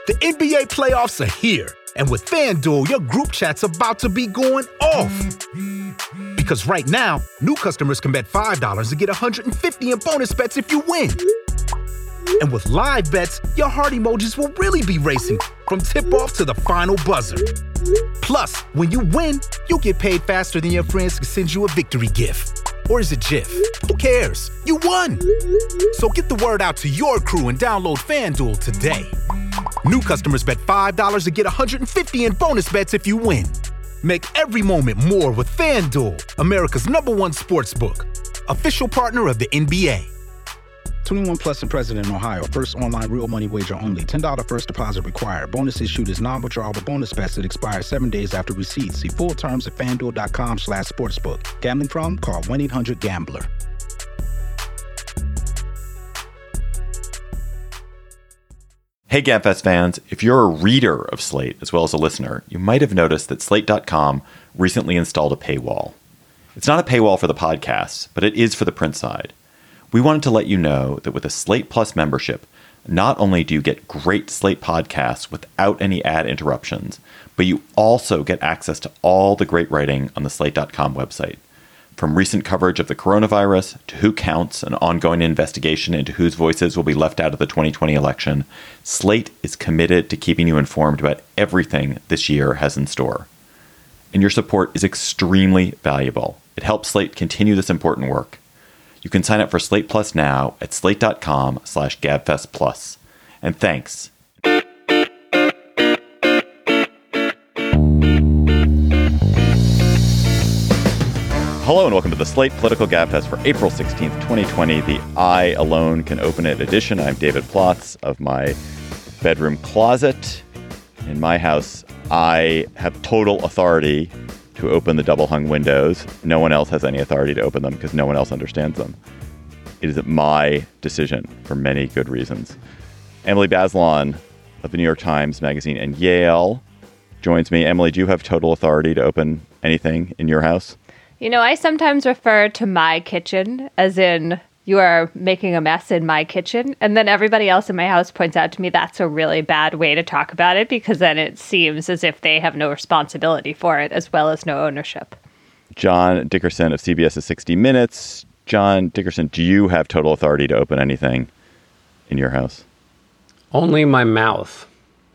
The NBA playoffs are here, and with FanDuel, your group chat's about to be going off. Because right now, new customers can bet $5 to get $150 in bonus bets if you win. And with live bets, your heart emojis will really be racing from tip-off to the final buzzer. Plus, when you win, you'll get paid faster than your friends can send you a victory gift. Or is it GIF? Who cares? You won! So get the word out to your crew and download FanDuel today. New customers bet $5 to get $150 in bonus bets if you win. Make every moment more with FanDuel, America's #1 sportsbook. Official partner of the NBA. 21 plus and present in Ohio. First online real money wager only. $10 first deposit required. Bonus issued is non-withdrawable bonus bets that expire 7 days after receipt. See full terms at FanDuel.com/sportsbook. Gambling problem? Call 1-800-GAMBLER. Hey GabFest fans, if you're a reader of Slate as well as a listener, you might have noticed that Slate.com recently installed a paywall. It's not a paywall for the podcasts, but it is for the print side. We wanted to let you know that with a Slate Plus membership, not only do you get great Slate podcasts without any ad interruptions, but you also get access to all the great writing on the Slate.com website. From recent coverage of the coronavirus to who counts, an ongoing investigation into whose voices will be left out of the 2020 election, Slate is committed to keeping you informed about everything this year has in store. And your support is extremely valuable. It helps Slate continue this important work. You can sign up for Slate Plus now at slate.com/GabFestPlus. And thanks. Hello and welcome to the Slate Political Gabfest for April 16th, 2020, the I Alone Can Open It edition. I'm David Plotz of my bedroom closet. In my house, I have total authority to open the double-hung windows. No one else has any authority to open them because no one else understands them. It is my decision for many good reasons. Emily Bazelon of the New York Times Magazine and Yale joins me. Emily, do you have total authority to open anything in your house? You know, I sometimes refer to my kitchen as in you are making a mess in my kitchen. And then everybody else in my house points out to me that's a really bad way to talk about it because then it seems as if they have no responsibility for it as well as no ownership. John Dickerson of CBS's 60 Minutes. John Dickerson, do you have total authority to open anything in your house? Only my mouth.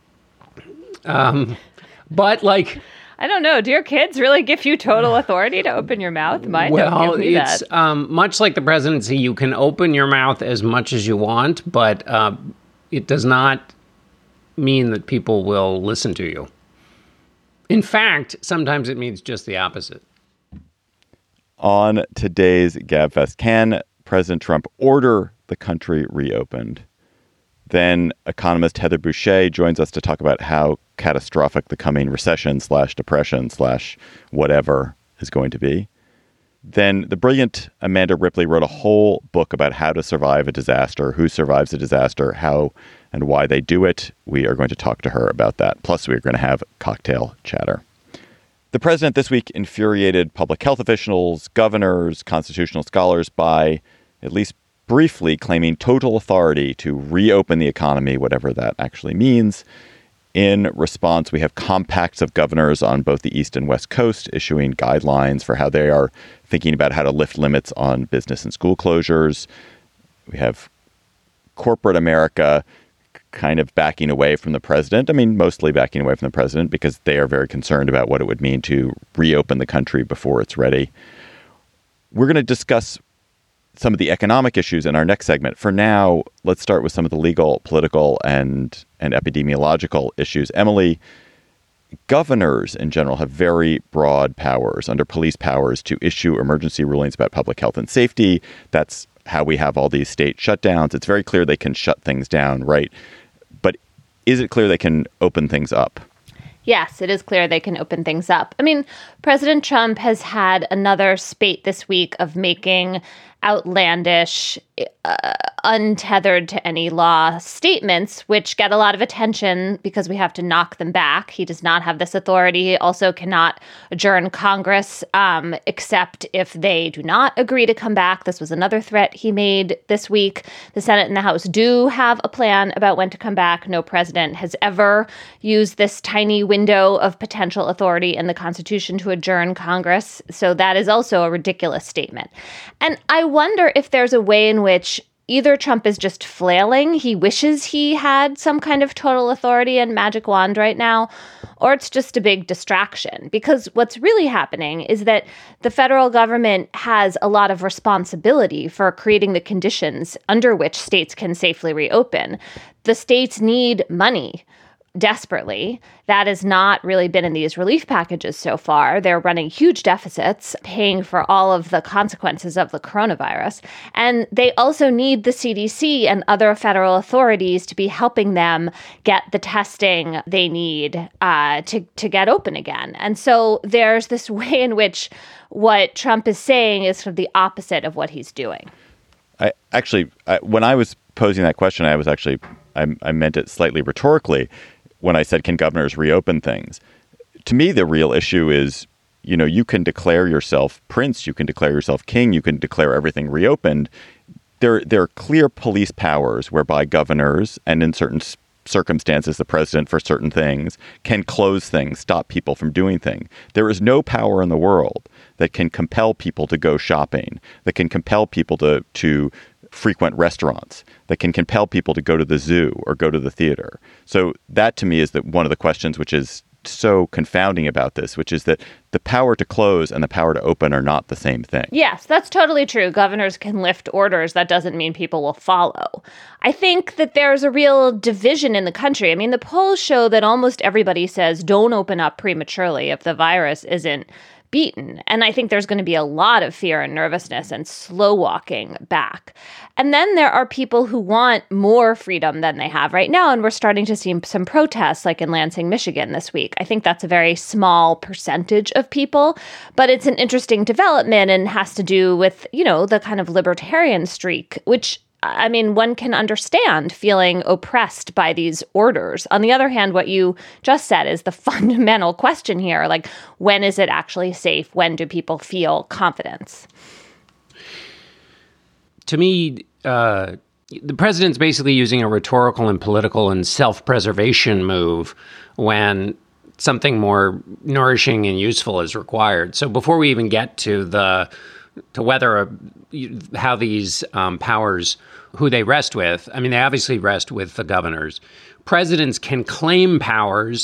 But like... I don't know. Do your kids really give you total authority to open your mouth? Mine don't give me that. Much like the presidency, you can open your mouth as much as you want, but it does not mean that people will listen to you. In fact, sometimes it means just the opposite. On today's GabFest, can President Trump order the country reopened? Then economist Heather Boushey joins us to talk about how catastrophic the coming recession/depression/whatever is going to be. Then the brilliant Amanda Ripley wrote a whole book about how to survive a disaster, who survives a disaster, how and why they do it. We are going to talk to her about that. Plus, we're going to have cocktail chatter. The president this week infuriated public health officials, governors, constitutional scholars by at least briefly claiming total authority to reopen the economy, whatever that actually means. In response, we have compacts of governors on both the East and West Coast issuing guidelines for how they are thinking about how to lift limits on business and school closures. We have corporate America kind of backing away from the president. I mean, mostly backing away from the president because they are very concerned about what it would mean to reopen the country before it's ready. We're going to discuss some of the economic issues in our next segment. For now, let's start with some of the legal, political, and epidemiological issues. Emily, governors in general have very broad powers under police powers to issue emergency rulings about public health and safety. That's how we have all these state shutdowns. It's very clear they can shut things down, right? But is it clear they can open things up? Yes, it is clear they can open things up. I mean, President Trump has had another spate this week of making outlandish, untethered to any law statements, which get a lot of attention because we have to knock them back. He does not have this authority. He also cannot adjourn Congress except if they do not agree to come back. This was another threat he made this week. The Senate and the House do have a plan about when to come back. No president has ever used this tiny window of potential authority in the Constitution to adjourn Congress. So that is also a ridiculous statement. And I wonder if there's a way in which either Trump is just flailing, he wishes he had some kind of total authority and magic wand right now, or it's just a big distraction. Because what's really happening is that the federal government has a lot of responsibility for creating the conditions under which states can safely reopen. The states need money desperately. That has not really been in these relief packages so far. They're running huge deficits, paying for all of the consequences of the coronavirus. And they also need the CDC and other federal authorities to be helping them get the testing they need to get open again. And so there's this way in which what Trump is saying is sort of the opposite of what he's doing. When I was posing that question, I meant it slightly rhetorically when I said, can governors reopen things? To me, the real issue is, you can declare yourself prince, you can declare yourself king, you can declare everything reopened. There are clear police powers whereby governors, and in certain circumstances, the president for certain things, can close things, stop people from doing things. There is no power in the world that can compel people to go shopping, that can compel people to frequent restaurants, that can compel people to go to the zoo or go to the theater. So that, to me, is one of the questions which is so confounding about this, which is that the power to close and the power to open are not the same thing. Yes, that's totally true. Governors can lift orders. That doesn't mean people will follow. I think that there's a real division in the country. I mean, the polls show that almost everybody says don't open up prematurely if the virus isn't beaten. And I think there's going to be a lot of fear and nervousness and slow walking back. And then there are people who want more freedom than they have right now. And we're starting to see some protests like in Lansing, Michigan this week. I think that's a very small percentage of people, but it's an interesting development and has to do with, the kind of libertarian streak, which one can understand feeling oppressed by these orders. On the other hand, what you just said is the fundamental question here. Like, when is it actually safe? When do people feel confidence? To me, the president's basically using a rhetorical and political and self-preservation move when something more nourishing and useful is required. So before we even get to whether how these powers, who they rest with. I mean, they obviously rest with the governors. Presidents can claim powers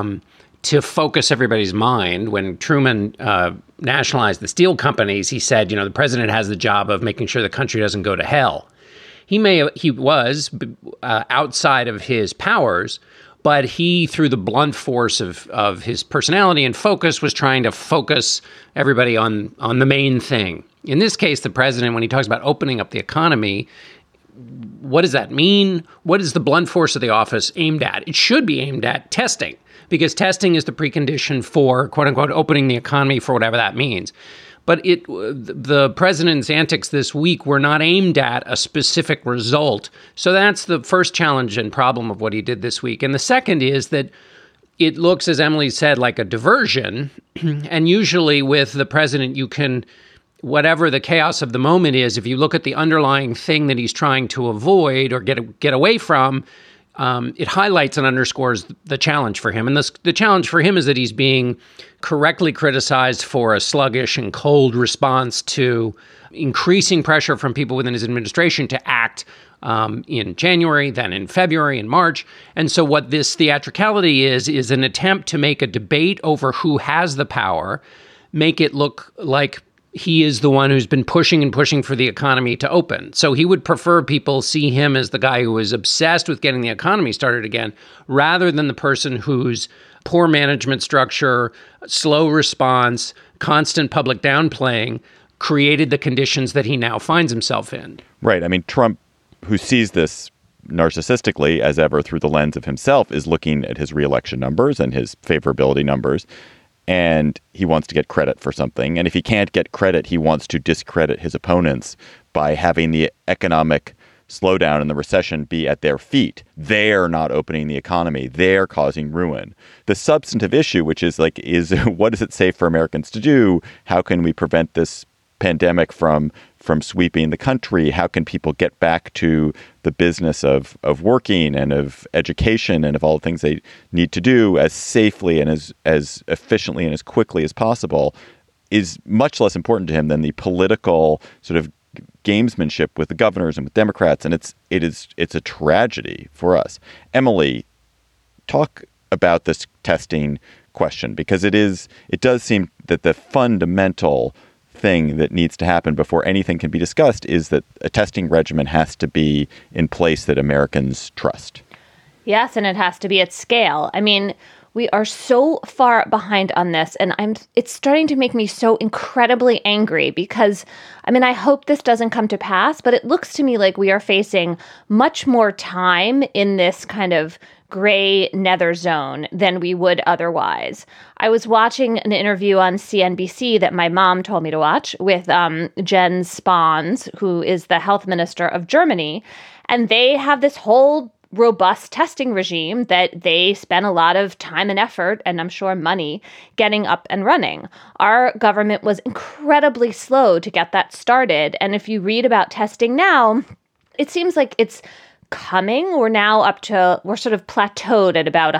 to focus everybody's mind. When Truman nationalized the steel companies, he said, the president has the job of making sure the country doesn't go to hell. He was outside of his powers, but he, through the blunt force of his personality and focus, was trying to focus everybody on the main thing. In this case, the president, when he talks about opening up the economy, what does that mean? What is the blunt force of the office aimed at? It should be aimed at testing, because testing is the precondition for, quote unquote, opening the economy, for whatever that means. But the president's antics this week were not aimed at a specific result. So that's the first challenge and problem of what he did this week. And the second is that it looks, as Emily said, like a diversion. And usually with the president, you can, whatever the chaos of the moment is, if you look at the underlying thing that he's trying to avoid or get away from, it highlights and underscores the challenge for him. And the challenge for him is that he's being correctly criticized for a sluggish and cold response to increasing pressure from people within his administration to act in January, then in February and March. And so what this theatricality is an attempt to make a debate over who has the power, make it look like he is the one who's been pushing and pushing for the economy to open. So he would prefer people see him as the guy who is obsessed with getting the economy started again, rather than the person whose poor management structure, slow response, constant public downplaying created the conditions that he now finds himself in. Right. I mean, Trump, who sees this narcissistically as ever through the lens of himself, is looking at his reelection numbers and his favorability numbers. And he wants to get credit for something. And if he can't get credit, he wants to discredit his opponents by having the economic slowdown and the recession be at their feet. They're not opening the economy. They're causing ruin. The substantive issue, which is what does it say for Americans to do? How can we prevent this pandemic from sweeping the country? How can people get back to the business of working and of education and of all the things they need to do as safely and as efficiently and as quickly as possible is much less important to him than the political sort of gamesmanship with the governors and with Democrats. And it's a tragedy for us. Emily, talk about this testing question, because it does seem that the fundamental thing that needs to happen before anything can be discussed is that a testing regimen has to be in place that Americans trust. Yes, and it has to be at scale. I mean, we are so far behind on this, and it's starting to make me so incredibly angry because, I mean, I hope this doesn't come to pass, but it looks to me like we are facing much more time in this kind of gray nether zone than we would otherwise. I was watching an interview on CNBC that my mom told me to watch with Jens Spahn, who is the health minister of Germany, and they have this whole robust testing regime that they spend a lot of time and effort, and I'm sure money, getting up and running. Our government was incredibly slow to get that started. And if you read about testing now, it seems like it's coming. We're sort of plateaued at about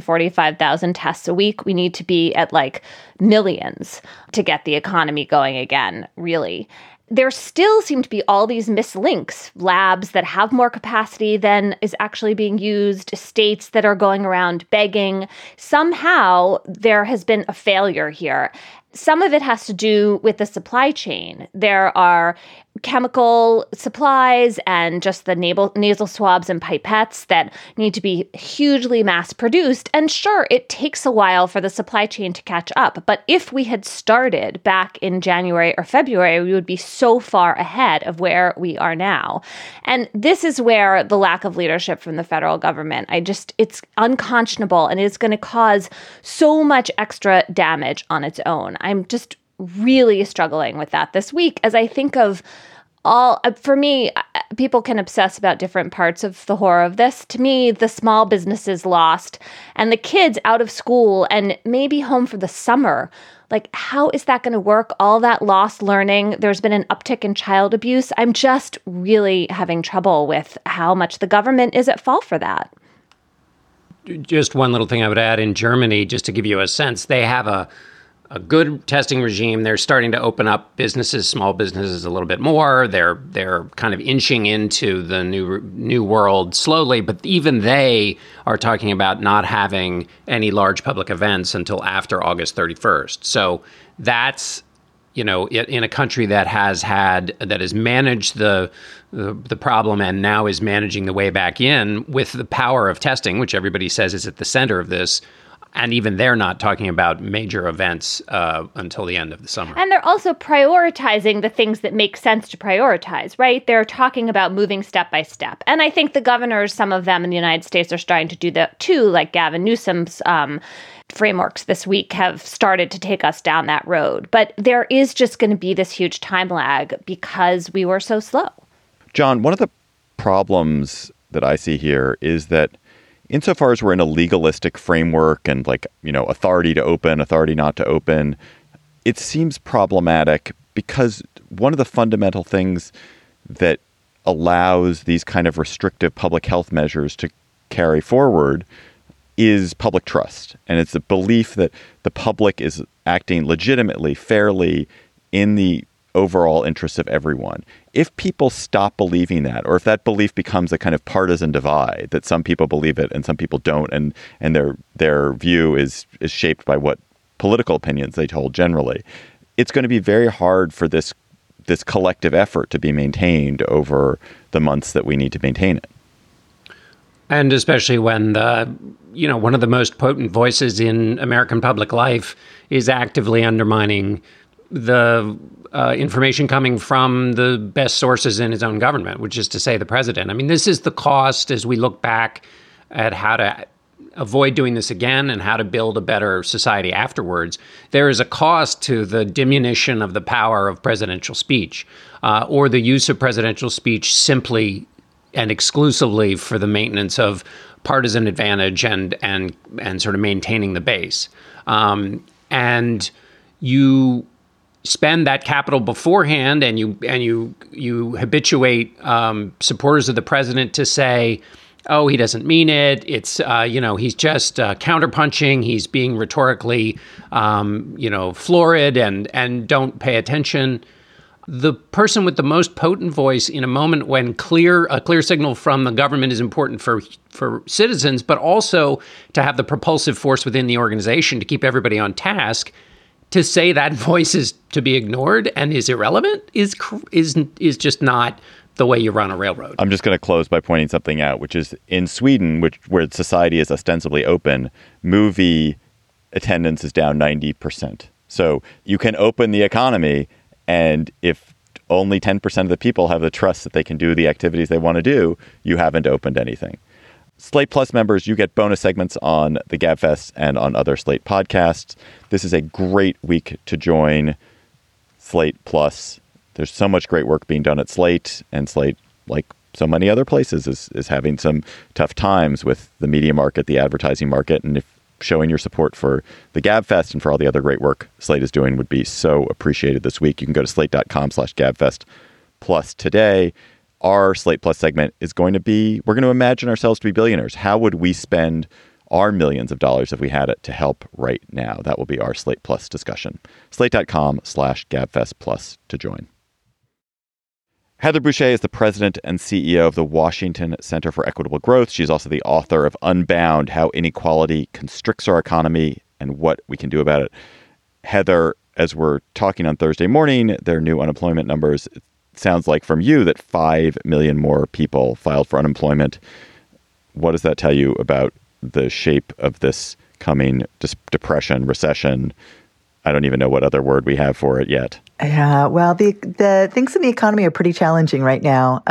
145,000 tests a week. We need to be at like millions to get the economy going again, really. There still seem to be all these mislinks, labs that have more capacity than is actually being used, states that are going around begging. Somehow there has been a failure here. Some of it has to do with the supply chain. There are chemical supplies and just the nasal swabs and pipettes that need to be hugely mass produced. And sure, it takes a while for the supply chain to catch up. But if we had started back in January or February, we would be so far ahead of where we are now. And this is where the lack of leadership from the federal government, it's unconscionable, and it's going to cause so much extra damage on its own. I'm just really struggling with that this week as I think of for me, people can obsess about different parts of the horror of this. To me, the small businesses lost and the kids out of school and maybe home for the summer. Like, how is that going to work? All that lost learning. There's been an uptick in child abuse. I'm just really having trouble with how much the government is at fault for that. Just one little thing I would add. In Germany, just to give you a sense, they have a good testing regime. They're starting to open up businesses, small businesses, a little bit more. They're kind of inching into the new world slowly, but even they are talking about not having any large public events until after August 31st. So that's, in a country that has managed the problem and now is managing the way back in with the power of testing, which everybody says is at the center of this. And even they're not talking about major events until the end of the summer. And they're also prioritizing the things that make sense to prioritize, right? They're talking about moving step by step. And I think the governors, some of them in the United States, are starting to do that too, like Gavin Newsom's frameworks this week have started to take us down that road. But there is just going to be this huge time lag because we were so slow. John, one of the problems that I see here is that insofar as we're in a legalistic framework and authority to open, authority not to open, it seems problematic because one of the fundamental things that allows these kind of restrictive public health measures to carry forward is public trust. And it's the belief that the public is acting legitimately, fairly in the overall interests of everyone. If people stop believing that, or if that belief becomes a kind of partisan divide, that some people believe it and some people don't, and their view is shaped by what political opinions they hold generally, it's going to be very hard for this collective effort to be maintained over the months that we need to maintain it. And especially when one of the most potent voices in American public life is actively undermining the information coming from the best sources in his own government, which is to say the president. I mean, this is the cost as we look back at how to avoid doing this again and how to build a better society afterwards, there is a cost to the diminution of the power of presidential speech, or the use of presidential speech simply and exclusively for the maintenance of partisan advantage and sort of maintaining the base. And you spend that capital beforehand, and you habituate supporters of the president to say, "Oh, he doesn't mean it. It's he's just counterpunching. He's being rhetorically florid and don't pay attention." The person with the most potent voice in a moment when a clear signal from the government is important for citizens, but also to have the propulsive force within the organization to keep everybody on task, to say that voice is to be ignored and is irrelevant is just not the way you run a railroad. I'm just going to close by pointing something out, which is in Sweden, where society is ostensibly open, movie attendance is down 90%. So you can open the economy, and if only 10% of the people have the trust that they can do the activities they want to do, you haven't opened anything. Slate Plus members, you get bonus segments on the GabFest and on other Slate podcasts. This is a great week to join Slate Plus. There's so much great work being done at Slate, and Slate, like so many other places, is having some tough times with the media market, the advertising market. And if showing your support for the GabFest and for all the other great work Slate is doing would be so appreciated this week, you can go to slate.com/GabFest Plus today. Our Slate Plus segment is going to be, we're going to imagine ourselves to be billionaires. How would we spend our millions of dollars if we had it to help right now? That will be our Slate Plus discussion. Slate.com/GabFest Plus to join. Heather Boushey is the president and CEO of the Washington Center for Equitable Growth. She's also the author of Unbound: How Inequality Constricts Our Economy and What We Can Do About it. Heather, as we're talking on Thursday morning, their new unemployment numbers, it sounds like from you that 5 million more people filed for unemployment. What does that tell you about the shape of this coming depression, recession? I don't even know what other word we have for it yet. Yeah, well, the things in the economy are pretty challenging right now.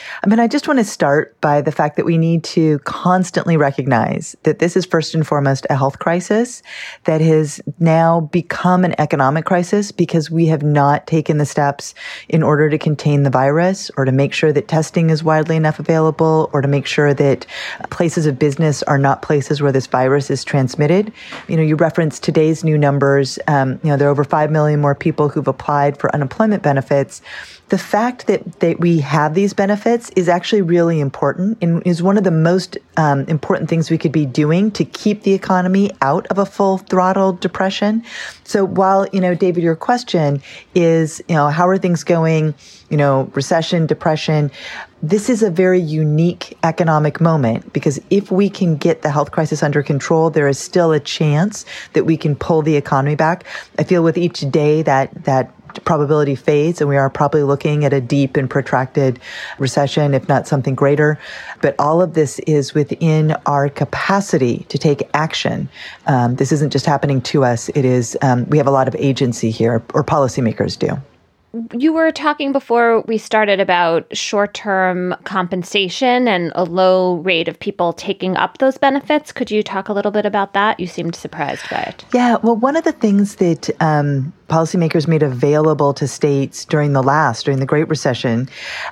I just want to start by the fact that we need to constantly recognize that this is first and foremost a health crisis that has now become an economic crisis because we have not taken the steps in order to contain the virus, or to make sure that testing is widely enough available, or to make sure that places of business are not places where this virus is transmitted. You referenced today's new numbers. There are over 5 million more people who've applied for unemployment benefits. The fact that we have these benefits is actually really important, and is one of the most important things we could be doing to keep the economy out of a full throttle depression. So while, David, your question is, how are things going, recession, depression, this is a very unique economic moment, because if we can get the health crisis under control, there is still a chance that we can pull the economy back. I feel with each day that probability fades, and we are probably looking at a deep and protracted recession, if not something greater. But all of this is within our capacity to take action. This isn't just happening to us. It is, we have a lot of agency here, or policymakers do. You were talking before we started about short-term compensation and a low rate of people taking up those benefits. Could you talk a little bit about that? You seemed surprised by it. Yeah, well, one of the things that policymakers made available to states during the Great Recession,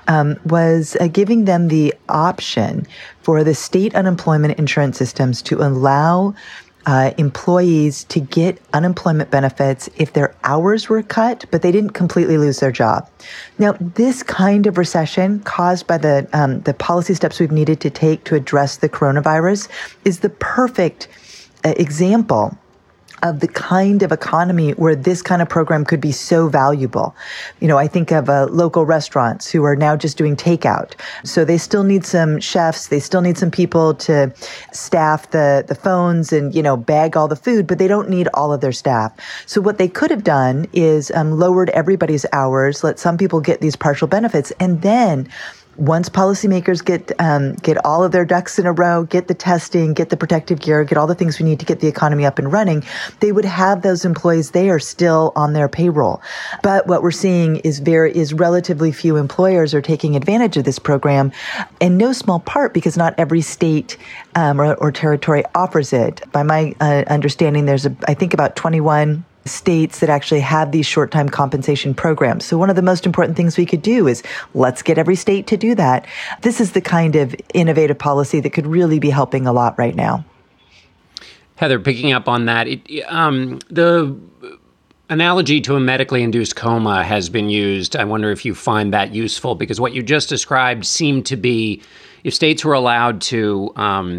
was giving them the option for the state unemployment insurance systems to allow employees to get unemployment benefits if their hours were cut, but they didn't completely lose their job. Now, this kind of recession caused by the policy steps we've needed to take to address the coronavirus is the perfect example of the kind of economy where this kind of program could be so valuable. I think of local restaurants who are now just doing takeout. So they still need some chefs. They still need some people to staff the phones and, bag all the food, but they don't need all of their staff. So what they could have done is lowered everybody's hours, let some people get these partial benefits, and then once policymakers get all of their ducks in a row, get the testing, get the protective gear, get all the things we need to get the economy up and running, they would have those employees there still on their payroll. But what we're seeing is relatively few employers are taking advantage of this program, in no small part because not every state or territory offers it. By my understanding, there's I think about 21 states that actually have these short-time compensation programs. So one of the most important things we could do is let's get every state to do that. This is the kind of innovative policy that could really be helping a lot right now. Heather, picking up on that, the analogy to a medically induced coma has been used. I wonder if you find that useful, because what you just described seemed to be, if states were allowed to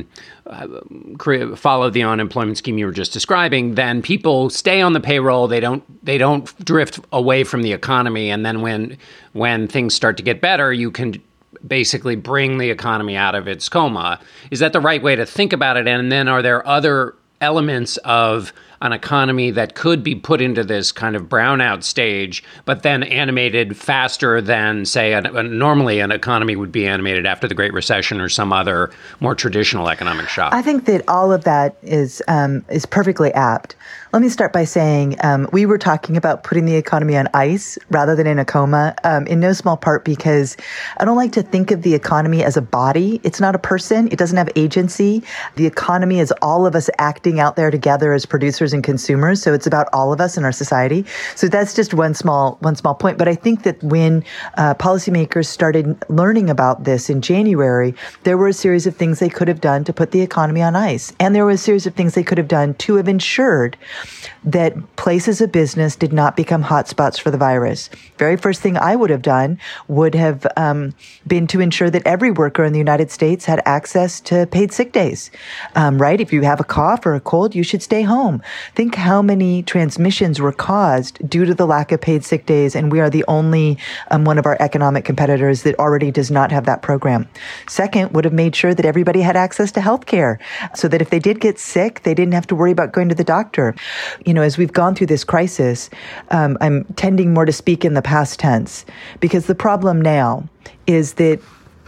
follow the unemployment scheme you were just describing, then people stay on the payroll. They don't drift away from the economy. And then when things start to get better, you can basically bring the economy out of its coma. Is that the right way to think about it? And then are there other elements of an economy that could be put into this kind of brownout stage, but then animated faster than, say, normally an economy would be animated after the Great Recession or some other more traditional economic shock? I think that all of that is perfectly apt. Let me start by saying we were talking about putting the economy on ice rather than in a coma, in no small part because I don't like to think of the economy as a body. It's not a person. It doesn't have agency. The economy is all of us acting out there together as producers and consumers. So it's about all of us in our society. So that's just one small point. But I think that when policymakers started learning about this in January, there were a series of things they could have done to put the economy on ice. And there were a series of things they could have done to have ensured that places of business did not become hotspots for the virus. Very first thing I would have done would have been to ensure that every worker in the United States had access to paid sick days, right? If you have a cough or a cold, you should stay home. Think how many transmissions were caused due to the lack of paid sick days, and we are the only one of our economic competitors that already does not have that program. Second, would have made sure that everybody had access to health care so that if they did get sick, they didn't have to worry about going to the doctor. You know, as we've gone through this crisis, I'm tending more to speak in the past tense because the problem now is that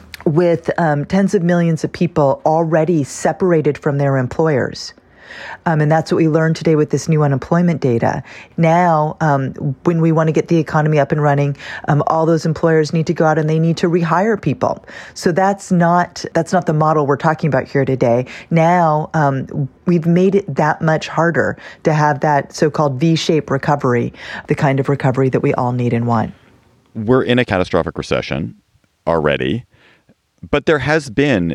with tens of millions of people already separated from their employers, and that's what we learned today with this new unemployment data. Now, when we want to get the economy up and running, all those employers need to go out and they need to rehire people. So that's not the model we're talking about here today. Now, we've made it that much harder to have that so-called V-shaped recovery, the kind of recovery that we all need and want. We're in a catastrophic recession already, but there has been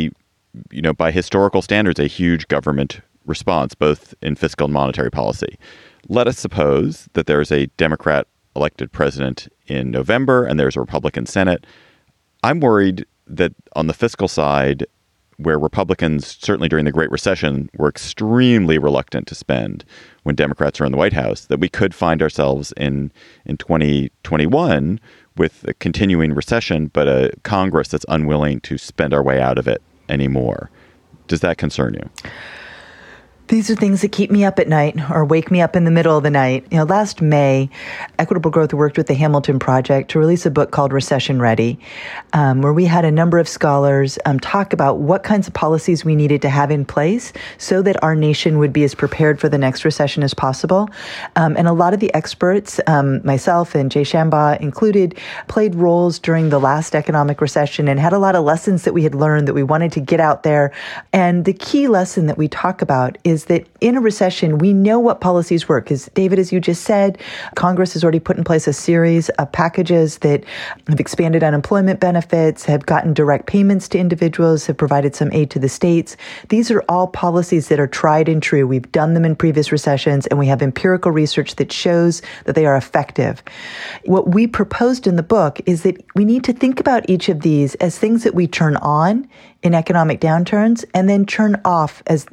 by historical standards, a huge government response, both in fiscal and monetary policy. Let us suppose that there's a Democrat elected president in November and there's a Republican Senate. I'm worried that on the fiscal side, where Republicans, certainly during the Great Recession, were extremely reluctant to spend when Democrats are in the White House, that we could find ourselves in 2021 with a continuing recession, but a Congress that's unwilling to spend our way out of it anymore. Does that concern you? These are things that keep me up at night or wake me up in the middle of the night. You know, last May, Equitable Growth worked with the Hamilton Project to release a book called Recession Ready, where we had a number of scholars talk about what kinds of policies we needed to have in place so that our nation would be as prepared for the next recession as possible. And a lot of the experts, myself and Jay Shambaugh included, played roles during the last economic recession and had a lot of lessons that we had learned that we wanted to get out there. And the key lesson that we talk about is that in a recession, we know what policies work. Because David, as you just said, Congress has already put in place a series of packages that have expanded unemployment benefits, have gotten direct payments to individuals, have provided some aid to the states. These are all policies that are tried and true. We've done them in previous recessions, and we have empirical research that shows that they are effective. What we proposed in the book is that we need to think about each of these as things that we turn on in economic downturns and then turn off as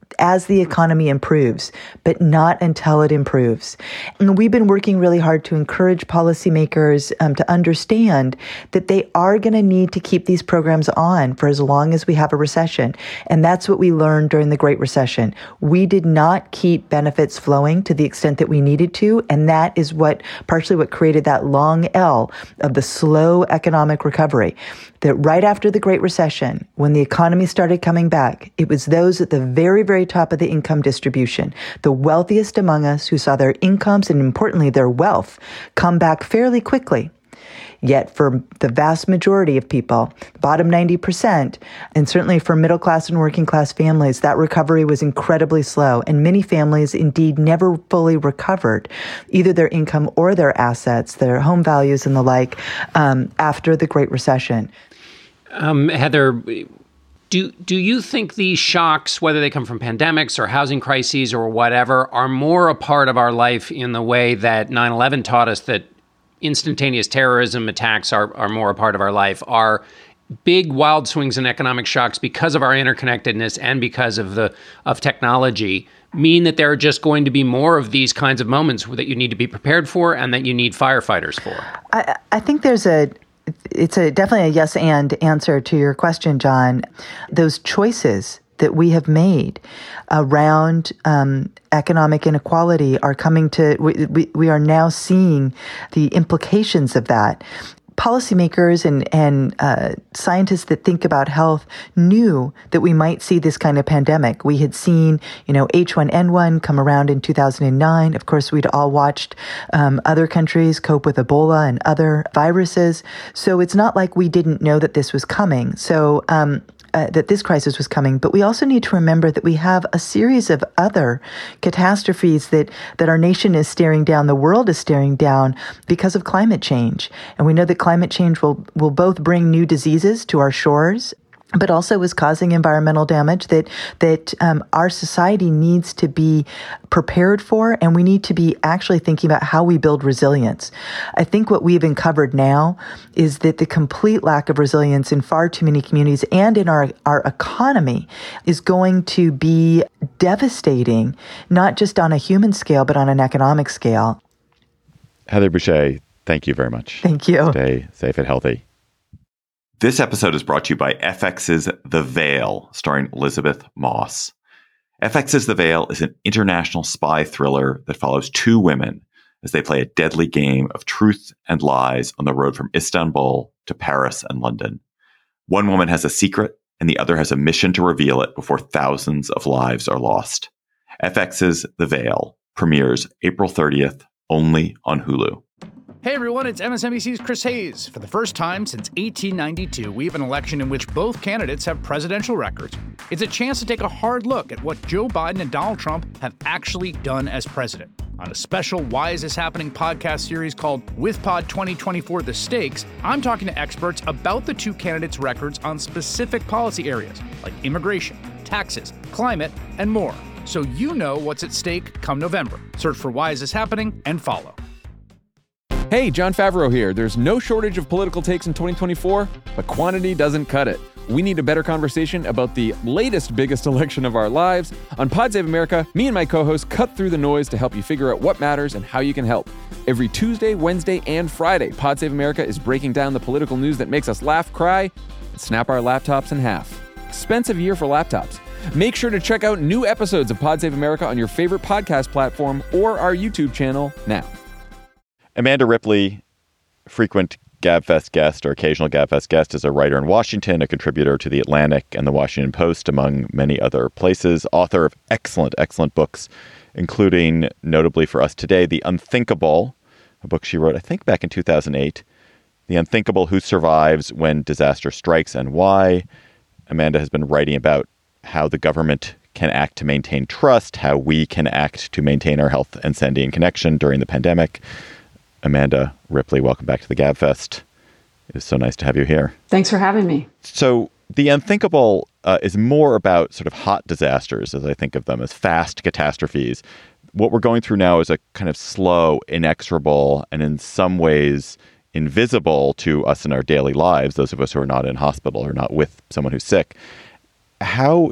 as the economy improves, but not until it improves. And we've been working really hard to encourage policymakers to understand that they are going to need to keep these programs on for as long as we have a recession. And that's what we learned during the Great Recession. We did not keep benefits flowing to the extent that we needed to. And that is partially what created that long L of the slow economic recovery. That right after the Great Recession, when the economy started coming back, it was those at the very, very top of the income distribution, the wealthiest among us, who saw their incomes and, importantly, their wealth come back fairly quickly. Yet for the vast majority of people, the bottom 90%, and certainly for middle class and working class families, that recovery was incredibly slow. And many families indeed never fully recovered either their income or their assets, their home values and the like, after the Great Recession. Heather, do you think these shocks, whether they come from pandemics or housing crises or whatever, are more a part of our life in the way that 9/11 taught us that instantaneous terrorism attacks are more a part of our life? Are big wild swings in economic shocks, because of our interconnectedness and because of technology, mean that there are just going to be more of these kinds of moments that you need to be prepared for and that you need firefighters for? I think it's definitely a yes and answer to your question, John. Those choices that we have made around economic inequality are coming to, we are now seeing the implications of that. Policymakers and scientists that think about health knew that we might see this kind of pandemic. We had seen, H1N1 come around in 2009. Of course, we'd all watched other countries cope with Ebola and other viruses. So it's not like we didn't know that this was coming. So that this crisis was coming. But we also need to remember that we have a series of other catastrophes that our nation is staring down, the world is staring down because of climate change. And we know that climate change will both bring new diseases to our shores, but also is causing environmental damage that our society needs to be prepared for, and we need to be actually thinking about how we build resilience. I think what we've uncovered now is that the complete lack of resilience in far too many communities and in our economy is going to be devastating, not just on a human scale, but on an economic scale. Heather Boushey, thank you very much. Thank you. Stay safe and healthy. This episode is brought to you by FX's The Veil, starring Elizabeth Moss. FX's The Veil is an international spy thriller that follows two women as they play a deadly game of truth and lies on the road from Istanbul to Paris and London. One woman has a secret, and the other has a mission to reveal it before thousands of lives are lost. FX's The Veil premieres April 30th, only on Hulu. Hey everyone, it's MSNBC's Chris Hayes. For the first time since 1892, we have an election in which both candidates have presidential records. It's a chance to take a hard look at what Joe Biden and Donald Trump have actually done as president. On a special Why Is This Happening podcast series called WithPod 2024 The Stakes, I'm talking to experts about the two candidates' records on specific policy areas like immigration, taxes, climate, and more. So you know what's at stake come November. Search for Why Is This Happening and follow. Hey, Jon Favreau here. There's no shortage of political takes in 2024, but quantity doesn't cut it. We need a better conversation about the latest biggest election of our lives. On Pod Save America, me and my co-hosts cut through the noise to help you figure out what matters and how you can help. Every Tuesday, Wednesday, and Friday, Pod Save America is breaking down the political news that makes us laugh, cry, and snap our laptops in half. Expensive year for laptops. Make sure to check out new episodes of Pod Save America on your favorite podcast platform or our YouTube channel now. Amanda Ripley, frequent GabFest guest or occasional GabFest guest, is a writer in Washington, a contributor to The Atlantic and The Washington Post, among many other places, author of excellent books, including, notably for us today, The Unthinkable, a book she wrote, I think, back in 2008. The Unthinkable: Who Survives When Disaster Strikes and Why. Amanda has been writing about how the government can act to maintain trust, how we can act to maintain our health and sending connection during the pandemic. Amanda Ripley, welcome back to the GabFest. It's so nice to have you here. Thanks for having me. So The Unthinkable is more about sort of hot disasters, as I think of them, as fast catastrophes. What we're going through now is a kind of slow, inexorable, and in some ways invisible to us in our daily lives, those of us who are not in hospital or not with someone who's sick. How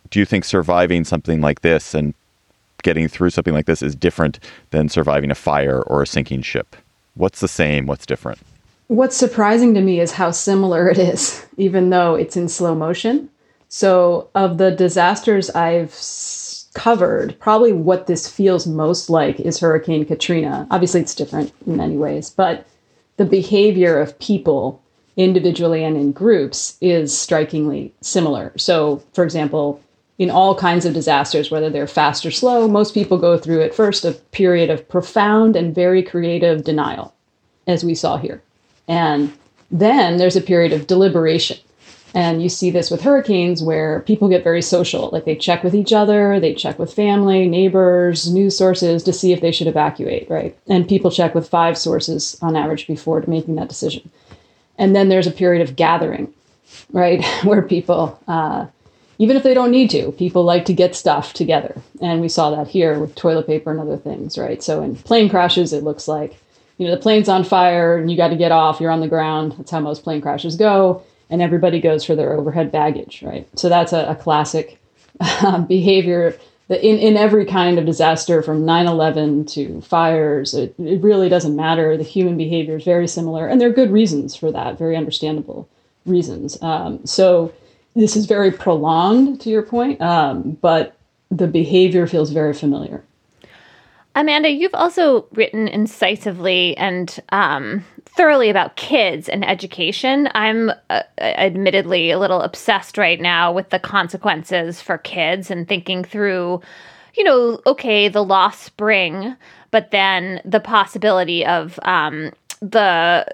do you think surviving something like this and getting through something like this is different than surviving a fire or a sinking ship? What's the same? What's different? What's surprising to me is how similar it is, even though it's in slow motion. So of the disasters I've covered, probably what this feels most like is Hurricane Katrina. Obviously, it's different in many ways, but the behavior of people individually and in groups is strikingly similar. So, for example, in all kinds of disasters, whether they're fast or slow, most people go through at first a period of profound and very creative denial, as we saw here. And then there's a period of deliberation. And you see this with hurricanes where people get very social, like they check with each other, they check with family, neighbors, news sources to see if they should evacuate, right? And people check with 5 sources on average before making that decision. And then there's a period of gathering, right? Where people, even if they don't need to, people like to get stuff together. And we saw that here with toilet paper and other things, right? So in plane crashes, it looks like, the plane's on fire and you got to get off, you're on the ground. That's how most plane crashes go. And everybody goes for their overhead baggage, right? So that's a classic behavior that in every kind of disaster, from 9/11 to fires, it really doesn't matter. The human behavior is very similar. And there are good reasons for that, very understandable reasons. So this is very prolonged, to your point, but the behavior feels very familiar. Amanda, you've also written incisively and thoroughly about kids and education. I'm admittedly a little obsessed right now with the consequences for kids and thinking through, okay, the lost spring, but then the possibility of the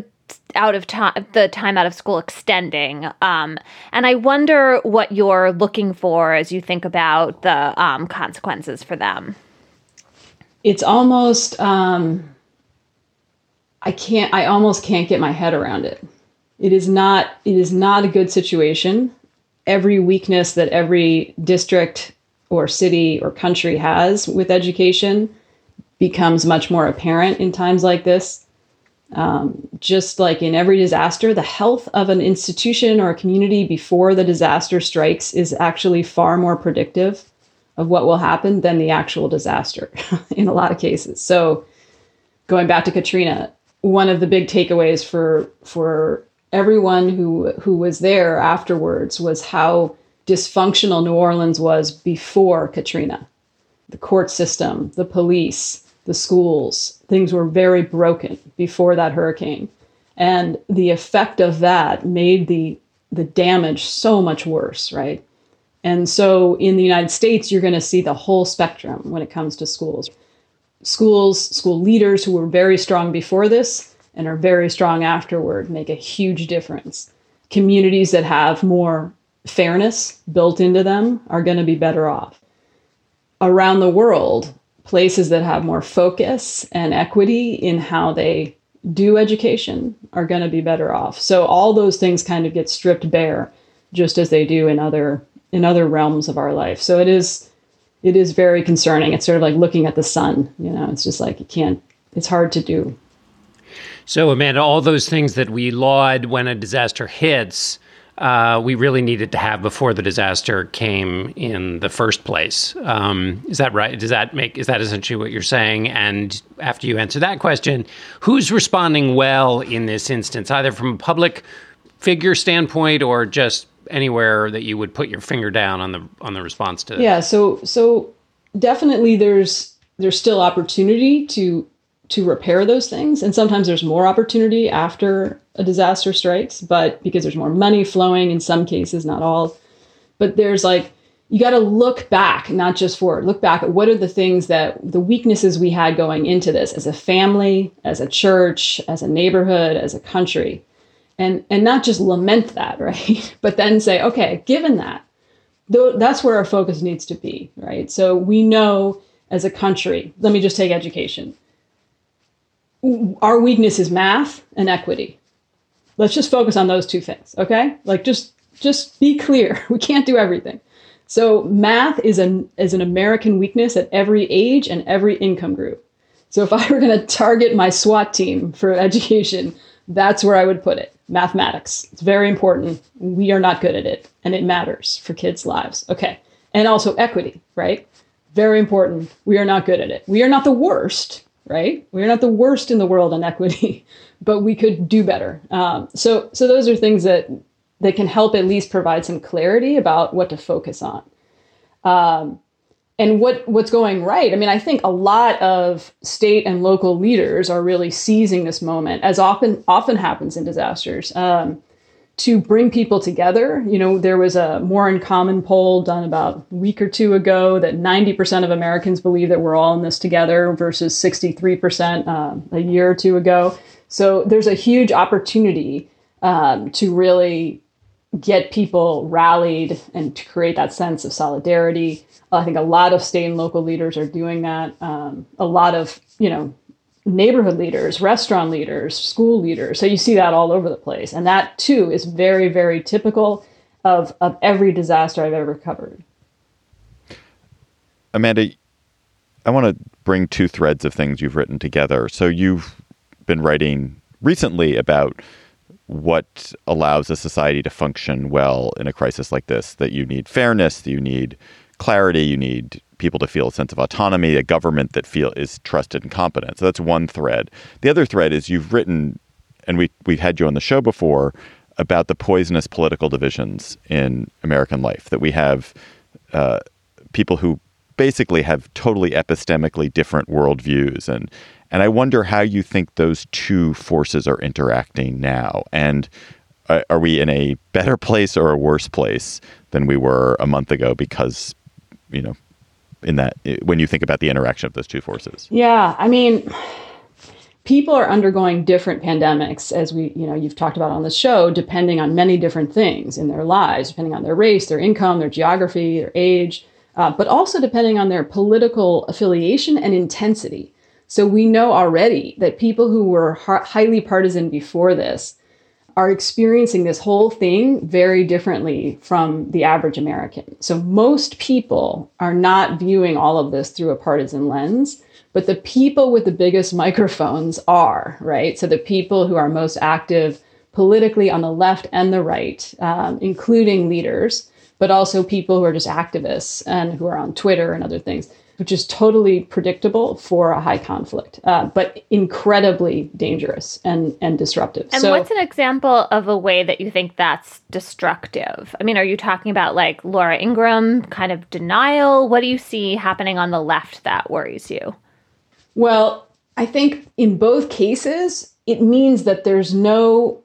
time out of school extending. And I wonder what you're looking for as you think about the consequences for them. It's almost, I almost can't get my head around it. It is not a good situation. Every weakness that every district or city or country has with education becomes much more apparent in times like this. Just like in every disaster, the health of an institution or a community before the disaster strikes is actually far more predictive of what will happen than the actual disaster in a lot of cases. So going back to Katrina, one of the big takeaways for everyone who was there afterwards was how dysfunctional New Orleans was before Katrina. The court system, the police, the schools, things were very broken before that hurricane. And the effect of that made the damage so much worse, right? And so in the United States, you're going to see the whole spectrum when it comes to schools. School leaders who were very strong before this and are very strong afterward make a huge difference. Communities that have more fairness built into them are going to be better off. Around the world, places that have more focus and equity in how they do education are going to be better off. So all those things kind of get stripped bare, just as they do in other realms of our life. So it is very concerning. It's sort of like looking at the sun, it's just like it's hard to do. So Amanda, all those things that we laud when a disaster hits, we really needed to have before the disaster came in the first place. Is that right? Is that essentially what you're saying? And after you answer that question, who's responding well in this instance, either from a public figure standpoint or just anywhere that you would put your finger down on the response to this? Yeah, so definitely there's still opportunity to repair those things, and sometimes there's more opportunity after a disaster strikes, but because there's more money flowing in some cases, not all. But there's you got to look back, not just forward. Look back at what are the weaknesses we had going into this as a family, as a church, as a neighborhood, as a country. And not just lament that, right? But then say, okay, given that, that's where our focus needs to be, right? So we know as a country, let me just take education. Our weakness is math and equity. Let's just focus on those two things, okay? Just be clear. We can't do everything. So math is an American weakness at every age and every income group. So if I were going to target my SWAT team for education, That's where I would put it. Mathematics. It's very important. We are not good at it, and it matters for kids' lives. Okay. And also equity, right? Very important. We are not good at it. We are not the worst, right? We are not the worst in the world on equity, but we could do better. So those are things that can help at least provide some clarity about what to focus on. And what's going right. I mean, I think a lot of state and local leaders are really seizing this moment, as often happens in disasters, to bring people together. You know, there was a More in Common poll done about a week or two ago that 90% of Americans believe that we're all in this together versus 63% a year or two ago. So there's a huge opportunity to really get people rallied and to create that sense of solidarity. I think a lot of state and local leaders are doing that. A lot of, neighborhood leaders, restaurant leaders, school leaders. So you see that all over the place. And that, too, is very, very typical of every disaster I've ever covered. Amanda, I want to bring two threads of things you've written together. So you've been writing recently about what allows a society to function well in a crisis like this, that you need fairness, that you need clarity, you need people to feel a sense of autonomy, a government that is trusted and competent. So that's one thread. The other thread is you've written, and we've had you on the show before, about the poisonous political divisions in American life, that we have people who basically have totally epistemically different worldviews. And I wonder how you think those two forces are interacting now. And are we in a better place or a worse place than we were a month ago? Because, when you think about the interaction of those two forces. Yeah, I mean, people are undergoing different pandemics, as you've talked about on the show, depending on many different things in their lives, depending on their race, their income, their geography, their age, but also depending on their political affiliation and intensity. So we know already that people who were highly partisan before this are experiencing this whole thing very differently from the average American. So most people are not viewing all of this through a partisan lens, but the people with the biggest microphones are, right? So the people who are most active politically on the left and the right, including leaders, but also people who are just activists and who are on Twitter and other things, which is totally predictable for a high conflict, but incredibly dangerous and disruptive. And what's an example of a way that you think that's destructive? I mean, are you talking about like Laura Ingraham kind of denial? What do you see happening on the left that worries you? Well, I think in both cases, it means that there's no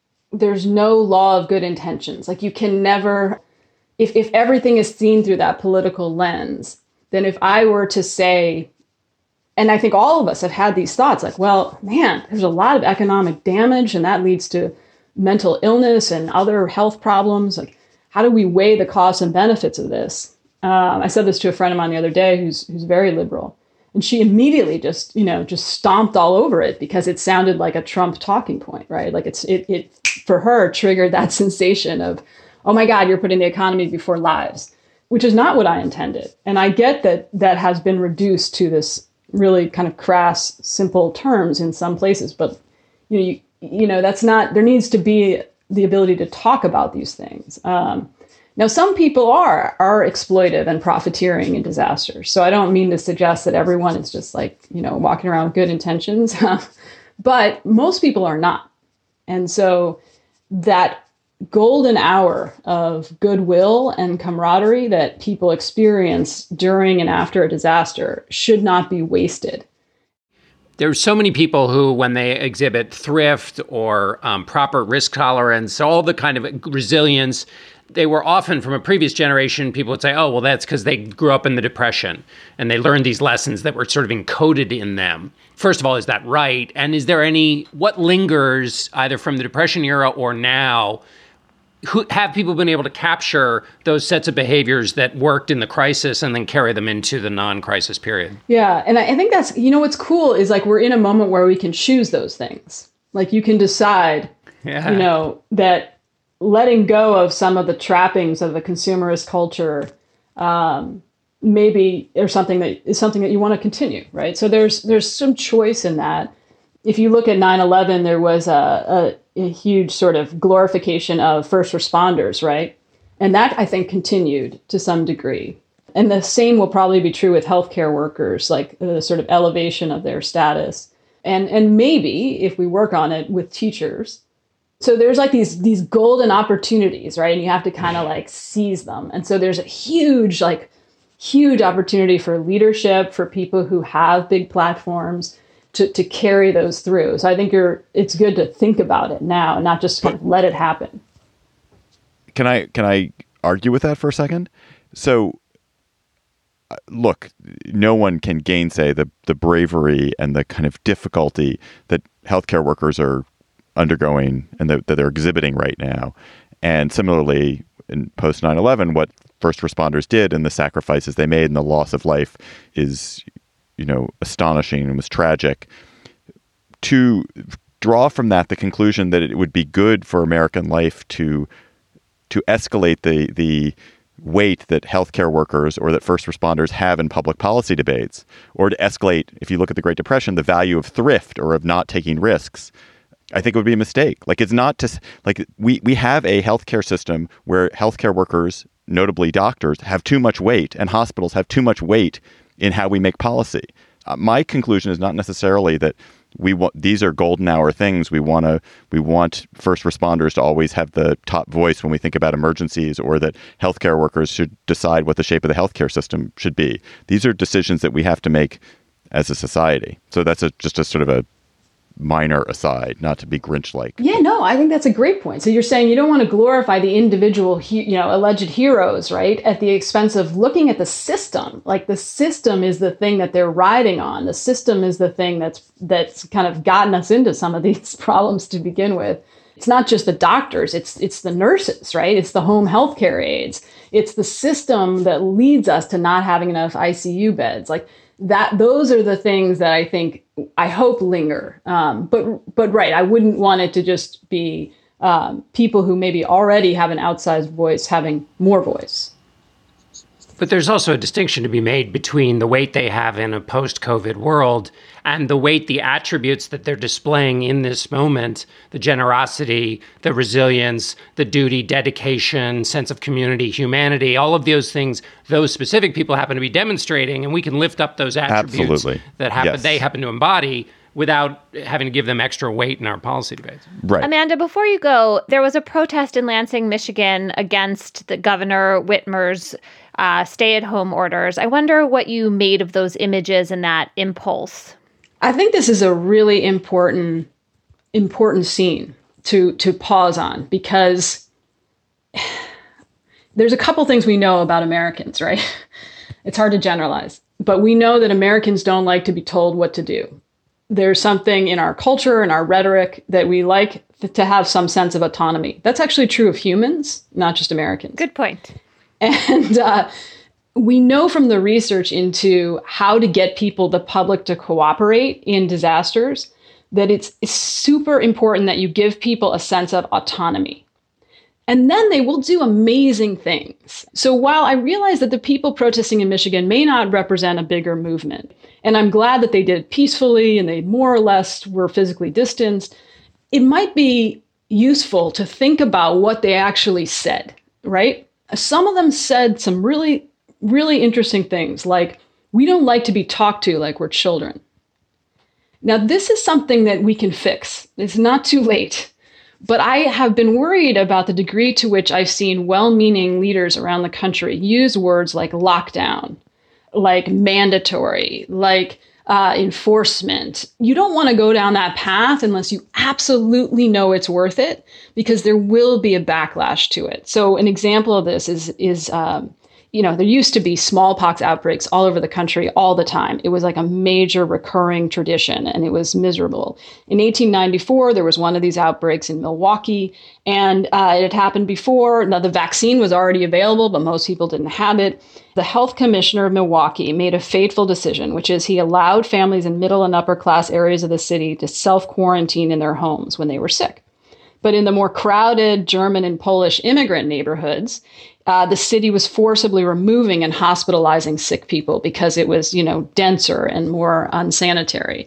law of good intentions. Like you can never, if everything is seen through that political lens, then if I were to say, and I think all of us have had these thoughts like, well, man, there's a lot of economic damage and that leads to mental illness and other health problems. Like, how do we weigh the costs and benefits of this? I said this to a friend of mine the other day who's very liberal. And she immediately just stomped all over it because it sounded like a Trump talking point, right? Like it for her triggered that sensation of, oh my God, you're putting the economy before lives, which is not what I intended. And I get that has been reduced to this really kind of crass, simple terms in some places. But, that's not, there needs to be the ability to talk about these things. Now, some people are exploitive and profiteering in disasters. So I don't mean to suggest that everyone is just like, walking around with good intentions, but most people are not. And so that golden hour of goodwill and camaraderie that people experience during and after a disaster should not be wasted. There's so many people who, when they exhibit thrift or proper risk tolerance, all the kind of resilience, they were often from a previous generation, people would say, oh, well, that's because they grew up in the Depression and they learned these lessons that were sort of encoded in them. First of all, is that right? And is there what lingers either from the Depression era or now? Have people been able to capture those sets of behaviors that worked in the crisis and then carry them into the non-crisis period? Yeah. And I think that's, what's cool is like we're in a moment where we can choose those things. Like you can decide, that letting go of some of the trappings of the consumerist culture maybe or something that is something that you want to continue, right? So there's some choice in that. if you look at 9/11, there was a huge sort of glorification of first responders, right? And that, I think, continued to some degree. And the same will probably be true with healthcare workers, like the sort of elevation of their status. And maybe, if we work on it, with teachers. So there's like these golden opportunities, right? And you have to kind of like seize them. And so there's a huge opportunity for leadership, for people who have big platforms to carry those through. So I think it's good to think about it now and not just kind of let it happen. Can I argue with that for a second? So, look, no one can gainsay the bravery and the kind of difficulty that healthcare workers are undergoing and that they're exhibiting right now. And similarly, in post 9/11, what first responders did and the sacrifices they made and the loss of life is, astonishing and was tragic. To draw from that the conclusion that it would be good for American life to escalate the weight that healthcare workers or that first responders have in public policy debates, or to escalate, if you look at the Great Depression, the value of thrift or of not taking risks, I think it would be a mistake. Like, it's not just like we have a healthcare system where healthcare workers, notably doctors, have too much weight and hospitals have too much weight in how we make policy. My conclusion is not necessarily that these are golden hour things. We want first responders to always have the top voice when we think about emergencies, or that healthcare workers should decide what the shape of the healthcare system should be. These are decisions that we have to make as a society. So that's just a sort of a minor aside, not to be Grinch-like. Yeah, no, I think that's a great point. So you're saying you don't want to glorify the individual, alleged heroes, right, at the expense of looking at the system. Like, the system is the thing that they're riding on. The system is the thing that's kind of gotten us into some of these problems to begin with. It's not just the doctors, it's the nurses, right? It's the home healthcare aides. It's the system that leads us to not having enough ICU beds. Like, those are the things that I hope linger. But right, I wouldn't want it to just be people who maybe already have an outsized voice having more voice. But there's also a distinction to be made between the weight they have in a post-COVID world and the weight, the attributes that they're displaying in this moment, the generosity, the resilience, the duty, dedication, sense of community, humanity, all of those things, those specific people happen to be demonstrating, and we can lift up those attributes that they happen to embody without having to give them extra weight in our policy debates. Right. Amanda, before you go, there was a protest in Lansing, Michigan against the Governor Whitmer's stay-at-home orders. I wonder what you made of those images and that impulse. I think this is a really important scene to pause on, because there's a couple things we know about Americans, right? It's hard to generalize, but we know that Americans don't like to be told what to do. There's something in our culture and our rhetoric that we like to have some sense of autonomy. That's actually true of humans, not just Americans. Good point. And we know from the research into how to get the public to cooperate in disasters, that it's super important that you give people a sense of autonomy. And then they will do amazing things. So while I realize that the people protesting in Michigan may not represent a bigger movement, and I'm glad that they did it peacefully and they more or less were physically distanced, it might be useful to think about what they actually said, right? Some of them said some really, really interesting things, like, we don't like to be talked to like we're children. Now, this is something that we can fix. It's not too late. But I have been worried about the degree to which I've seen well-meaning leaders around the country use words like lockdown, like mandatory, like enforcement. You don't want to go down that path unless you absolutely know it's worth it, because there will be a backlash to it. So an example of this is there used to be smallpox outbreaks all over the country all the time. It was like a major recurring tradition, and it was miserable. In 1894, there was one of these outbreaks in Milwaukee, and it had happened before. Now, the vaccine was already available, but most people didn't have it. The health commissioner of Milwaukee made a fateful decision, which is he allowed families in middle and upper class areas of the city to self-quarantine in their homes when they were sick. But in the more crowded German and Polish immigrant neighborhoods, the city was forcibly removing and hospitalizing sick people because it was, denser and more unsanitary.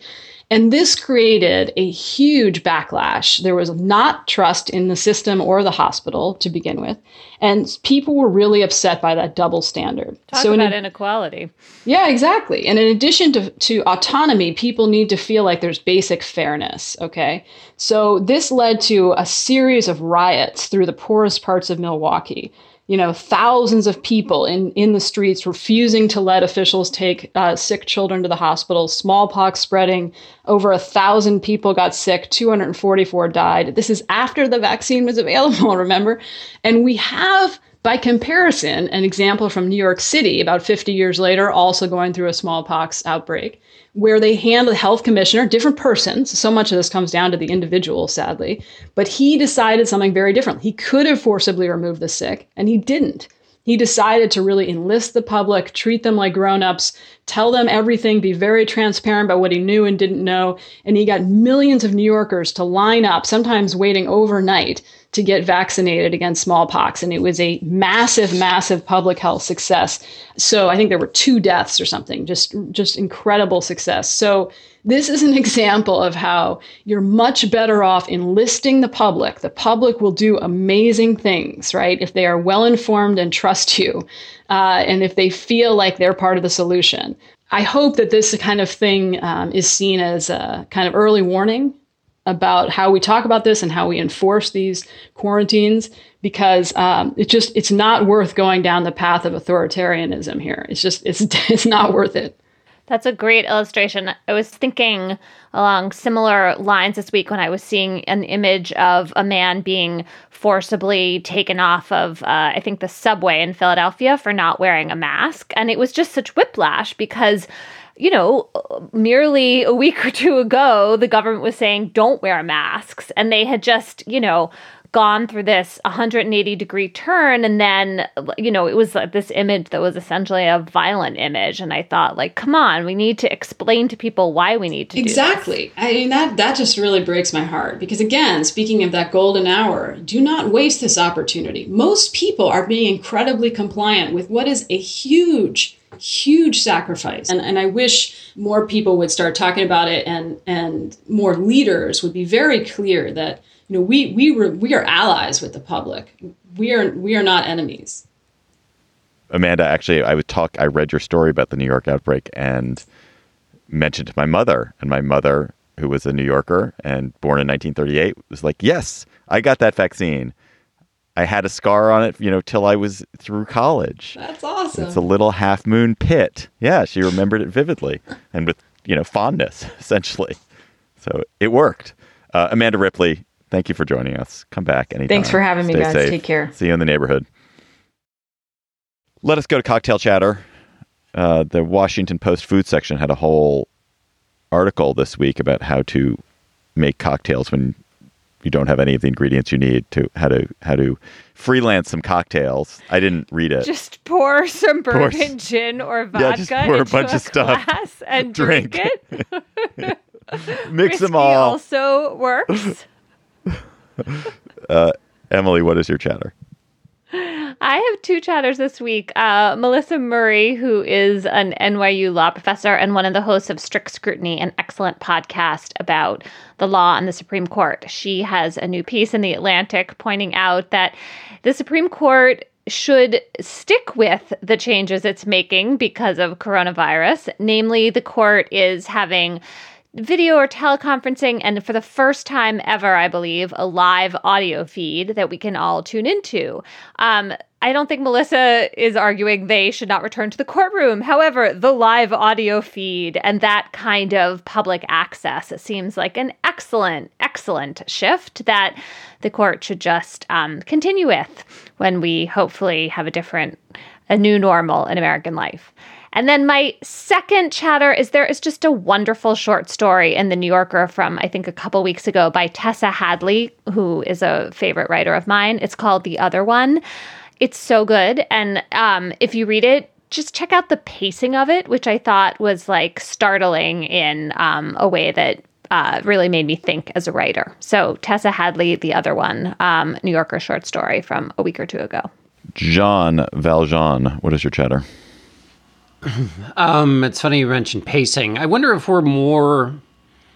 And this created a huge backlash. There was not trust in the system or the hospital to begin with. And people were really upset by that double standard. Talk about inequality. Yeah, exactly. And in addition to autonomy, people need to feel like there's basic fairness, okay? So this led to a series of riots through the poorest parts of Milwaukee. Thousands of people in the streets refusing to let officials take sick children to the hospital, smallpox spreading, over 1,000 people got sick, 244 died. This is after the vaccine was available, remember? And we have, by comparison, an example from New York City about 50 years later, also going through a smallpox outbreak, where they hand the health commissioner, different persons. So much of this comes down to the individual, sadly. But he decided something very different. He could have forcibly removed the sick, and he didn't. He decided to really enlist the public, treat them like grown-ups, tell them everything, be very transparent about what he knew and didn't know. And he got millions of New Yorkers to line up, sometimes waiting overnight, to get vaccinated against smallpox. And it was a massive, massive public health success. So I think there were 2 deaths or something, just incredible success. So this is an example of how you're much better off enlisting the public. The public will do amazing things, right? If they are well informed and trust you, and if they feel like they're part of the solution. I hope that this kind of thing is seen as a kind of early warning about how we talk about this and how we enforce these quarantines, because it's not worth going down the path of authoritarianism here. It's not worth it. That's a great illustration. I was thinking along similar lines this week when I was seeing an image of a man being forcibly taken off of, I think, the subway in Philadelphia for not wearing a mask. And it was just such whiplash because, merely a week or 2 ago, the government was saying, don't wear masks. And they had just, gone through this 180-degree turn. And then, it was like this image that was essentially a violent image. And I thought, come on, we need to explain to people why we need to do this. Exactly. I mean, that just really breaks my heart. Because again, speaking of that golden hour, do not waste this opportunity. Most people are being incredibly compliant with what is a huge sacrifice. And I wish more people would start talking about it, and more leaders would be very clear that we are allies with the public. We are not enemies. Amanda, actually, I read your story about the New York outbreak and mentioned to my mother, and my mother, who was a New Yorker and born in 1938, was like, yes, I got that vaccine. I had a scar on it, till I was through college. That's awesome. It's a little half moon pit. Yeah, she remembered it vividly and with, fondness, essentially. So it worked. Amanda Ripley, thank you for joining us. Come back anytime. Thanks for having me, guys. Safe. Take care. See you in the neighborhood. Let us go to cocktail chatter. The Washington Post food section had a whole article this week about how to make cocktails when you don't have any of the ingredients you need to how to freelance some cocktails. I didn't read it. Just pour some bourbon, gin, or vodka just pour a bunch of stuff, glass and drink it. Mix them all. Also works. Emily, what is your chatter? I have 2 chatters this week. Melissa Murray, who is an NYU law professor and one of the hosts of Strict Scrutiny, an excellent podcast about the law and the Supreme Court. She has a new piece in The Atlantic pointing out that the Supreme Court should stick with the changes it's making because of coronavirus. Namely, the court is having video or teleconferencing, and for the first time ever, I believe, a live audio feed that we can all tune into. I don't think Melissa is arguing they should not return to the courtroom. However, the live audio feed and that kind of public access seems like an excellent, excellent shift that the court should just continue with when we hopefully have a new normal in American life. And then my second chatter is there is just a wonderful short story in The New Yorker from, I think, a couple weeks ago by Tessa Hadley, who is a favorite writer of mine. It's called The Other One. It's so good. And if you read it, just check out the pacing of it, which I thought was startling in a way that really made me think as a writer. So Tessa Hadley, The Other One, New Yorker short story from a week or 2 ago. Jean Valjean, what is your chatter? It's funny you mentioned pacing. I wonder if we're more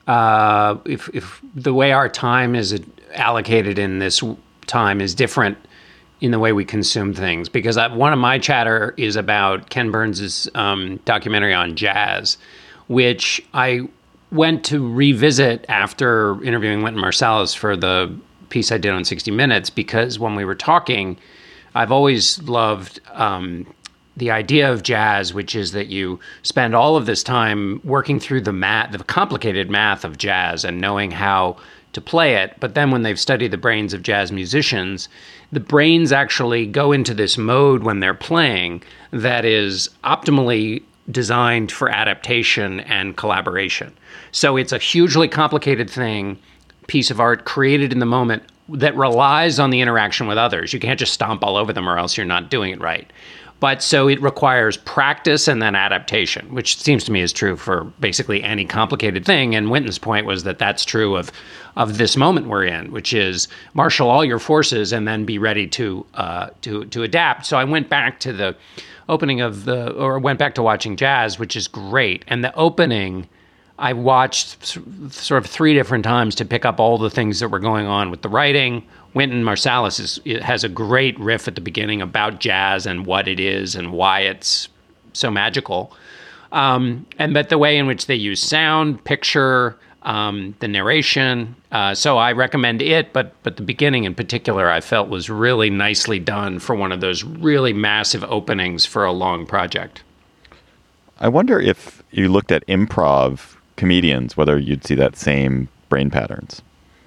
if the way our time is allocated in this time is different in the way we consume things, because one of my chatter is about Ken Burns' documentary on jazz, which I went to revisit after interviewing Wynton Marsalis for the piece I did on 60 Minutes, because when we were talking, I've always loved the idea of jazz, which is that you spend all of this time working through the complicated math of jazz and knowing how to play it. But then when they've studied the brains of jazz musicians, the brains actually go into this mode when they're playing that is optimally designed for adaptation and collaboration. So it's a hugely complicated piece of art created in the moment that relies on the interaction with others. You can't just stomp all over them or else you're not doing it right. But so it requires practice and then adaptation, which seems to me is true for basically any complicated thing. And Wynton's point was that that's true of this moment we're in, which is marshal all your forces and then be ready to adapt. So I went back to the opening went back to watching jazz, which is great. And the opening, I watched sort of 3 different times to pick up all the things that were going on with the writing. Wynton Marsalis has a great riff at the beginning about jazz and what it is and why it's so magical. But the way in which they use sound, picture, the narration. So I recommend it, but the beginning in particular I felt was really nicely done for one of those really massive openings for a long project. I wonder if you looked at improv comedians, whether you'd see that same brain patterns.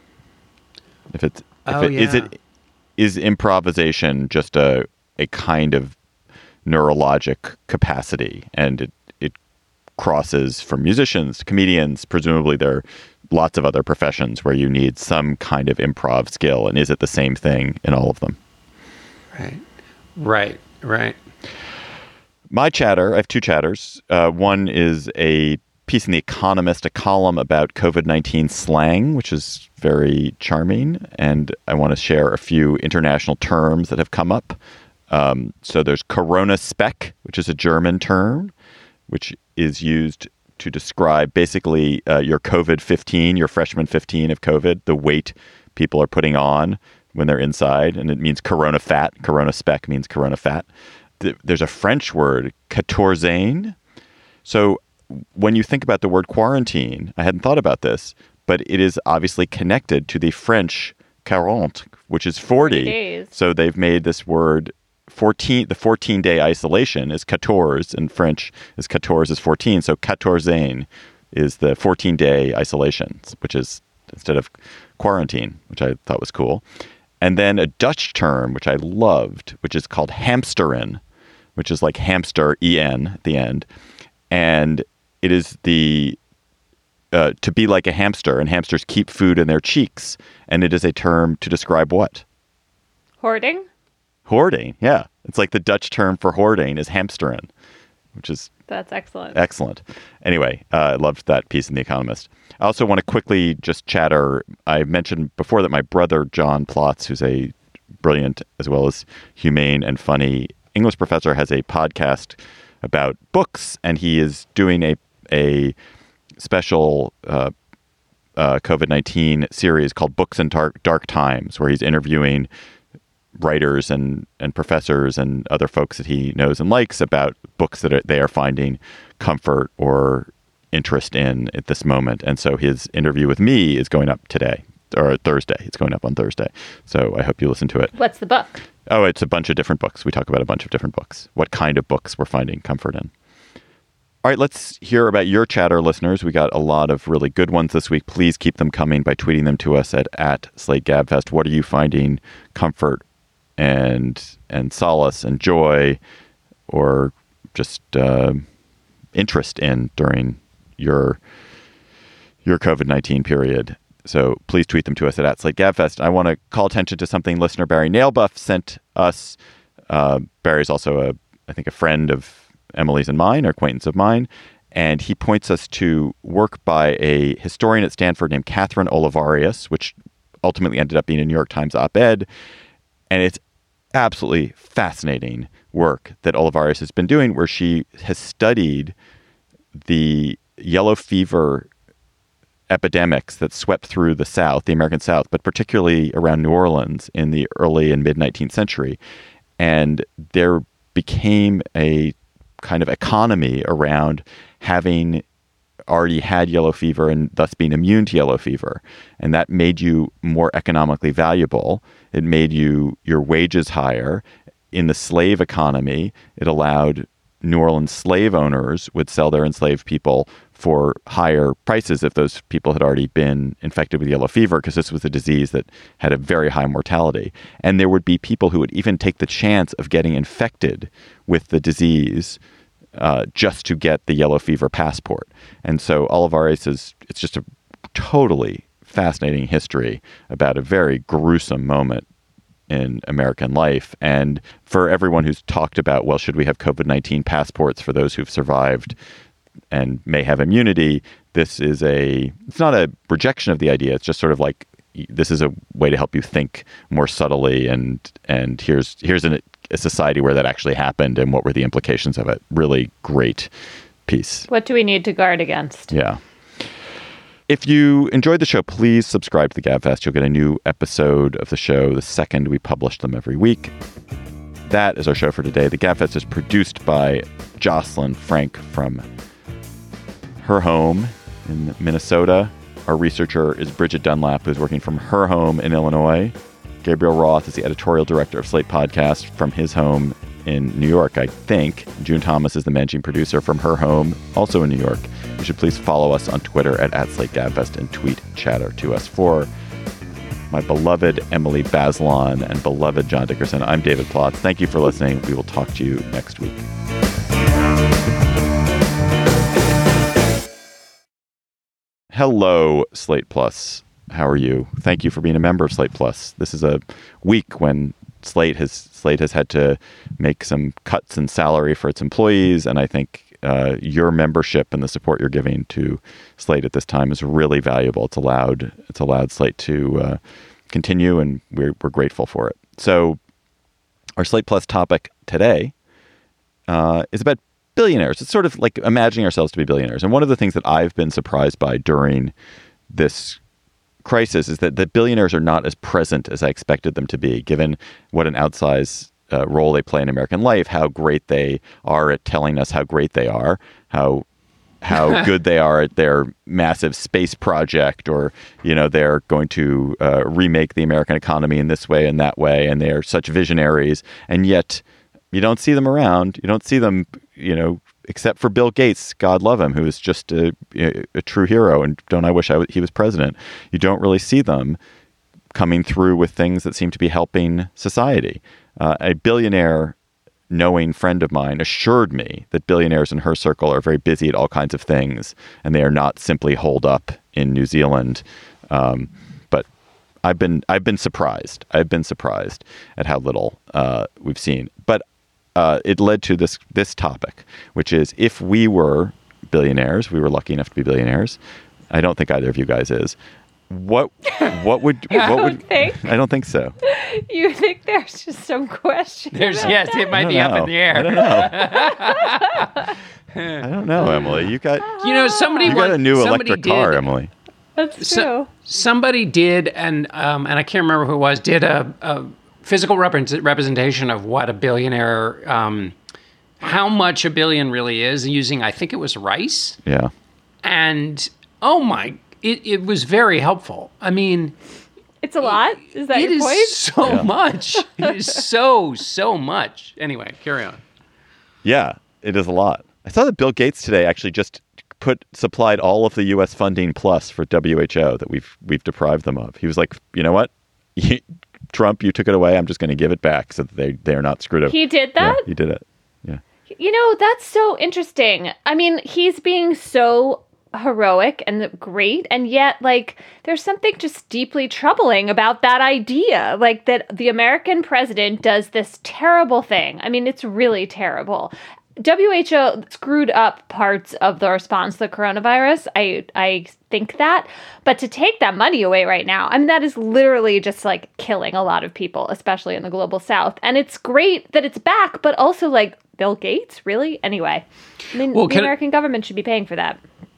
Is improvisation just a kind of neurologic capacity, and it crosses from musicians to comedians? Presumably there are lots of other professions where you need some kind of improv skill, and is it the same thing in all of them? Right. My chatter, I have 2 chatters. One is a piece in The Economist, a column about COVID-19 slang, which is very charming. And I want to share a few international terms that have come up. So there's Corona spec, which is a German term, which is used to describe basically your COVID-15, your freshman 15 of COVID, the weight people are putting on when they're inside. And it means corona fat. Corona spec means corona fat. There's a French word, quatorzaine. So when you think about the word quarantine, I hadn't thought about this, but it is obviously connected to the French 40, which is 40. Days. So they've made this word 14, the 14-day isolation is 14, in French is 14 is 14. So quatorzaine is the 14-day isolation, which is instead of quarantine, which I thought was cool. And then a Dutch term, which I loved, which is called hamsteren, which is like hamster, E-N at the end. And it is to be like a hamster, and hamsters keep food in their cheeks. And it is a term to describe what? Hoarding? Hoarding, yeah. It's like the Dutch term for hoarding is hamsteren, which is... That's excellent. Excellent. Anyway, I loved that piece in The Economist. I also want to quickly just chatter. I mentioned before that my brother, John Plotz, who's a brilliant as well as humane and funny English professor, has a podcast about books, and he is doing a special COVID-19 series called Books in Dark Times, where he's interviewing writers and professors and other folks that he knows and likes about books that they are finding comfort or interest in at this moment. And so his interview with me is going up today, or Thursday. It's going up on Thursday. So I hope you listen to it. What's the book? Oh, it's a bunch of different books. We talk about a bunch of different books. What kind of books we're finding comfort in. All right, let's hear about your chatter, listeners. We got a lot of really good ones this week. Please keep them coming by tweeting them to us at @SlateGabFest. What are you finding comfort and solace and joy, or just interest in during your COVID-19 period? So please tweet them to us at @SlateGabFest. I want to call attention to something listener Barry Nailbuff sent us. Barry's also I think a friend of Emily's and mine, or acquaintance of mine. And he points us to work by a historian at Stanford named Catherine Olivarius, which ultimately ended up being a New York Times op-ed. And it's absolutely fascinating work that Olivarius has been doing, where she has studied the yellow fever epidemics that swept through the South, the American South, but particularly around New Orleans in the early and mid 19th century. And there became a kind of economy around having already had yellow fever and thus being immune to yellow fever. And that made you more economically valuable. It made your wages higher. In the slave economy, it allowed New Orleans slave owners would sell their enslaved people for higher prices if those people had already been infected with yellow fever, because this was a disease that had a very high mortality. And there would be people who would even take the chance of getting infected with the disease just to get the yellow fever passport. And so Olivares it's just a totally fascinating history about a very gruesome moment in American life. And for everyone who's talked about, well, should we have COVID-19 passports for those who've survived and may have immunity? It's not a rejection of the idea. It's just sort of like, this is a way to help you think more subtly. And here's a society where that actually happened and what were the implications of it. Really great piece. What do we need to guard against? Yeah. If you enjoyed the show, please subscribe to the Gabfest. You'll get a new episode of the show the second we publish them every week. That is our show for today. The Gabfest is produced by Jocelyn Frank from her home in Minnesota. Our researcher is Bridget Dunlap, who's working from her home in Illinois. Gabriel Roth is the editorial director of Slate Podcast from his home in New York, I think. June Thomas is the managing producer from her home, also in New York. You should please follow us on Twitter at @SlateGabfest and tweet chatter to us. For my beloved Emily Bazelon and beloved John Dickerson, I'm David Plotz. Thank you for listening. We will talk to you next week. Hello, Slate Plus. How are you? Thank you for being a member of Slate Plus. This is a week when Slate has had to make some cuts in salary for its employees, and I think your membership and the support you're giving to Slate at this time is really valuable. It's allowed Slate to continue, and we're grateful for it. So, our Slate Plus topic today is about billionaires. It's sort of like imagining ourselves to be billionaires. And one of the things that I've been surprised by during this crisis is that the billionaires are not as present as I expected them to be, given what an outsized role they play in American life, how great they are at telling us how great they are, how good they are at their massive space project, or, they're going to remake the American economy in this way and that way. And they are such visionaries. And yet you don't see them around. You don't see them, except for Bill Gates, God love him, who is just a true hero. And don't I wish he was president? You don't really see them coming through with things that seem to be helping society. A billionaire knowing friend of mine assured me that billionaires in her circle are very busy at all kinds of things, and they are not simply holed up in New Zealand. But I've been surprised. I've been surprised at how little we've seen. But it led to this topic, which is, if we were billionaires, we were lucky enough to be billionaires. I don't think either of you guys is. What would think? I don't think so. You think there's just some question? Yes, it might be up in the air. I don't know. I don't know, Emily. You got a new electric car, Emily. That's true. Somebody did, and I can't remember who it was, did a physical representation of what a billionaire, how much a billion really is, using, I think it was rice. Yeah. And it was very helpful. I mean, it's a lot. Is that your point? It is so much. It is so much. Anyway, carry on. Yeah, it is a lot. I saw that Bill Gates today actually just supplied all of the U.S. funding plus for WHO that we've deprived them of. He was like, you know what? Trump, you took it away. I'm just going to give it back so that they're not screwed up. He did that? Yeah, he did it. Yeah. That's so interesting. I mean, he's being so heroic and great, and yet, there's something just deeply troubling about that idea, that the American president does this terrible thing. I mean, it's really terrible. WHO screwed up parts of the response to the coronavirus. I think that. But to take that money away right now, I mean, that is literally just killing a lot of people, especially in the global south. And it's great that it's back, but also Bill Gates, really? Anyway, I mean, the American government should be paying for that.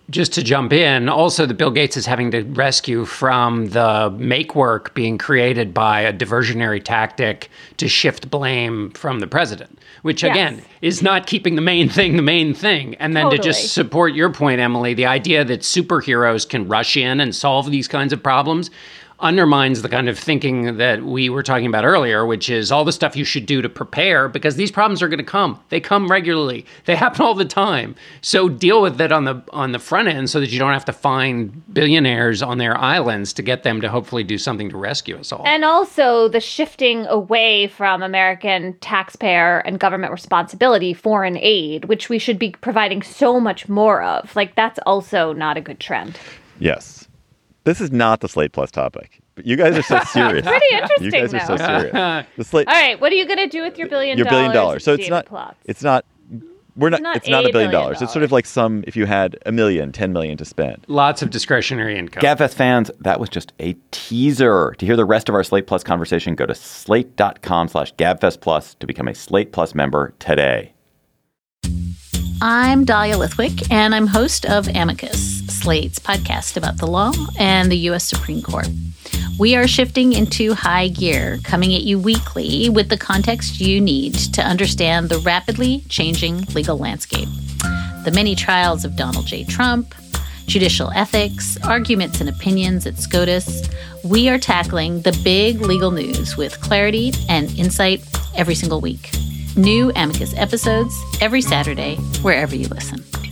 Just to jump in, also that Bill Gates is having to rescue from the make work being created by a diversionary tactic to shift blame from the president, which again is not keeping the main thing. And then to just support your point, Emily, the idea that superheroes can rush in and solve these kinds of problems undermines the kind of thinking that we were talking about earlier, which is all the stuff you should do to prepare, because these problems are going to come. They come regularly. They happen all the time. So deal with it on the front end so that you don't have to find billionaires on their islands to get them to hopefully do something to rescue us all. And also the shifting away from American taxpayer and government responsibility, foreign aid, which we should be providing so much more of. Like, that's also not a good trend. Yes. This is not the Slate Plus topic, but you guys are so serious. Pretty interesting, You guys are so serious. All right, what are you going to do with your $1 billion? Your $1 billion. So it's not $1 billion. It's sort of like if you had $1 million, $10 million to spend. Lots of discretionary income. GabFest fans, that was just a teaser. To hear the rest of our Slate Plus conversation, go to slate.com/GabFest Plus to become a Slate Plus member today. I'm Dahlia Lithwick, and I'm host of Amicus, Slate's podcast about the law and the U.S. Supreme Court. We are shifting into high gear, coming at you weekly with the context you need to understand the rapidly changing legal landscape. The many trials of Donald J. Trump, judicial ethics, arguments and opinions at SCOTUS. We are tackling the big legal news with clarity and insight every single week. New Amicus episodes every Saturday, wherever you listen.